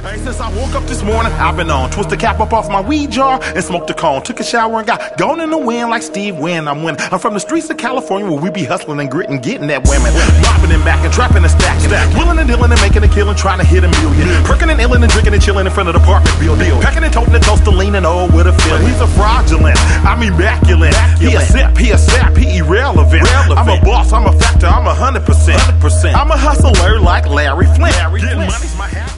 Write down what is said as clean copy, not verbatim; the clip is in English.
Hey, since I woke up this morning, I've been on. Twist the cap up off my weed jar and smoked a cone. Took a shower and got gone in the wind like Steve Wynn. I'm winning. I'm from the streets of California where we be hustling and gritting, getting at women. Mopping and backing, trapping and stacking. Willing and dealing and making a killing, trying to hit a million. Perking and illing and drinking and chilling in front of the apartment building. Packing and toting and toasting, leaning, oh, with a feeling. He's a fraudulent, I'm immaculate. He a sap, he a sap, he irrelevant. I'm a boss, I'm a factor, I'm 100%. I'm a hustler like Larry Flint. Getting money's my habit.